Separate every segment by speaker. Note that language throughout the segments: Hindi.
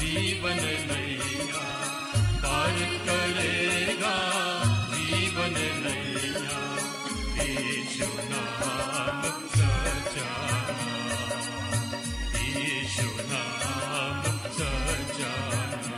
Speaker 1: जीवन नैया पार करेगा, जीवन नैया यीशु नाम सजाना, यीशु नाम सजाना।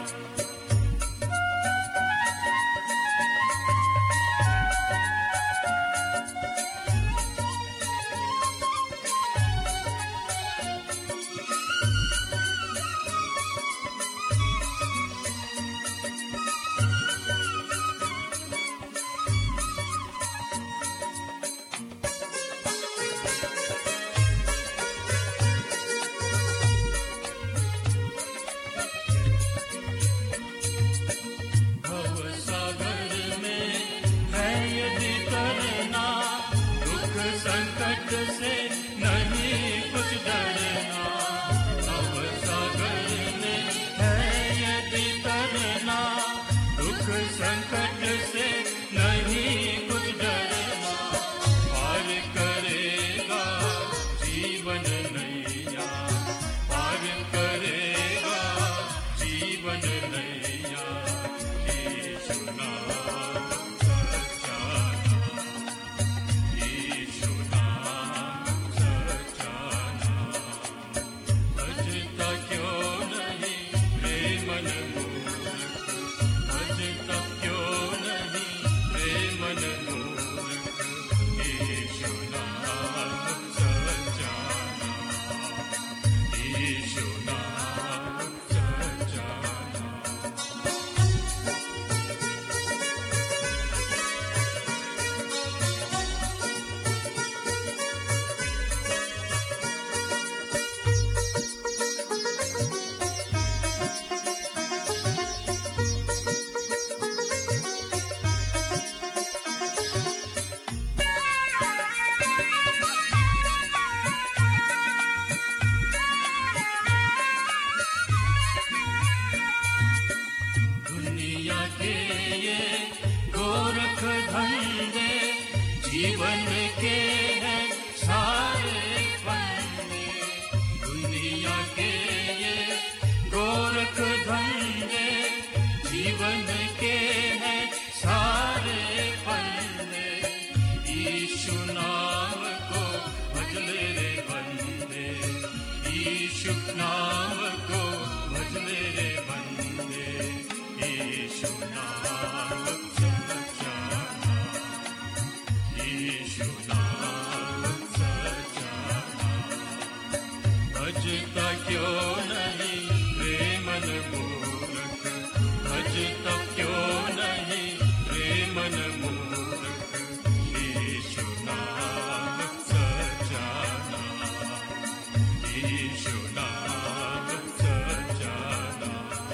Speaker 1: संकट से नहीं कुछ डरना, भव सागर में है यदि तरना, दुख संकट से नहीं कुछ डरना, पार करेगा जीवन नैया, पार करेगा जीवन नैया, यीशु नाम सजाना, यीशु नाम सजाना। भजता क्यों नहीं रे मन मूर्ख, भजता क्यों नहीं रे मन मूर्ख, यीशु नाम सजाना, यीशु नाम सजाना। दुनिया के ये गोरख धंधे जीवन के हैं सारे फंदे, दुनिया के ये गोरख धंधे जीवन के हैं सारे फंदे, यीशु नाम को भज ले रे बंदे, यीशु नाम को भज ले रे बंदे, यीशु नाम सजाना, यीशु नाम सजाना। भजता क्यों नहीं रे मन मूर्ख, भजता क्यों नहीं रे मन मूर्ख, यीशु नाम सजाना, यीशु नाम सजाना।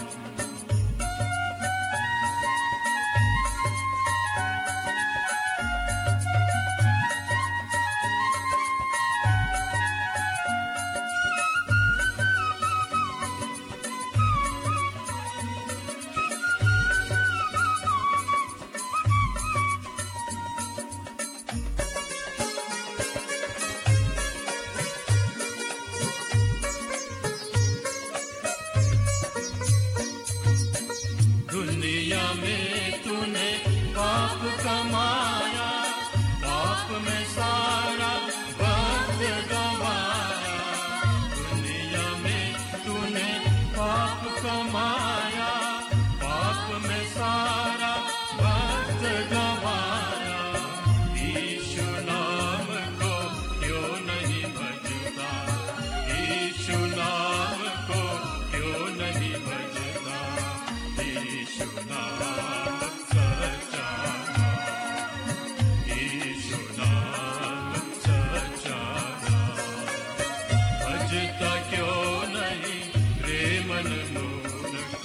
Speaker 1: दुनिया में तूने पाप कमाया, पाप में सारा वक्त गंवाया, दुनिया में तूने पाप कमाया, पाप में सारा वक्त गंवाया, यीशु नाम को क्यों नहीं भजता, यीशु नाम को क्यों नहीं भजता, यीशु नाम सजाना, यीशु नाम सजाना। भजता क्यों नहीं रे मन मूर्ख,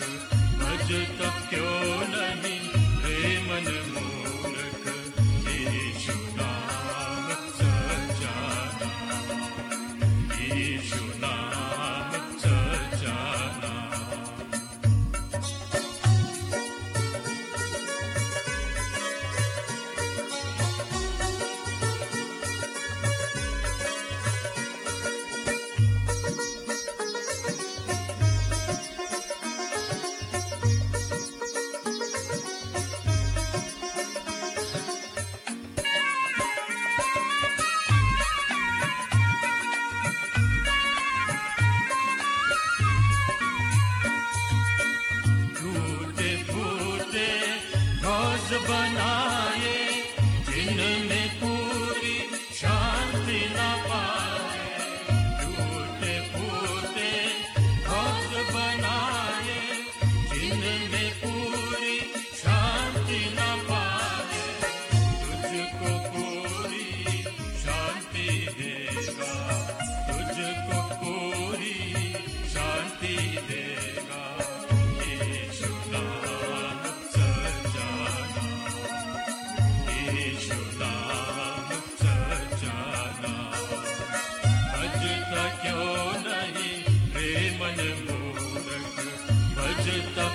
Speaker 1: बनाए जिनमें पूरी शांति न पाए, टूटे फूटे भक्त बनाए जिनमें पूरी शांति न पाए, तुझको पूरी शांति देगा, तुझको पूरी शांति देगा। यीशु नाम सच्चा, यीशु नाम सच्चा नाम। भजता क्यों नहीं रे मन मूरख, भजता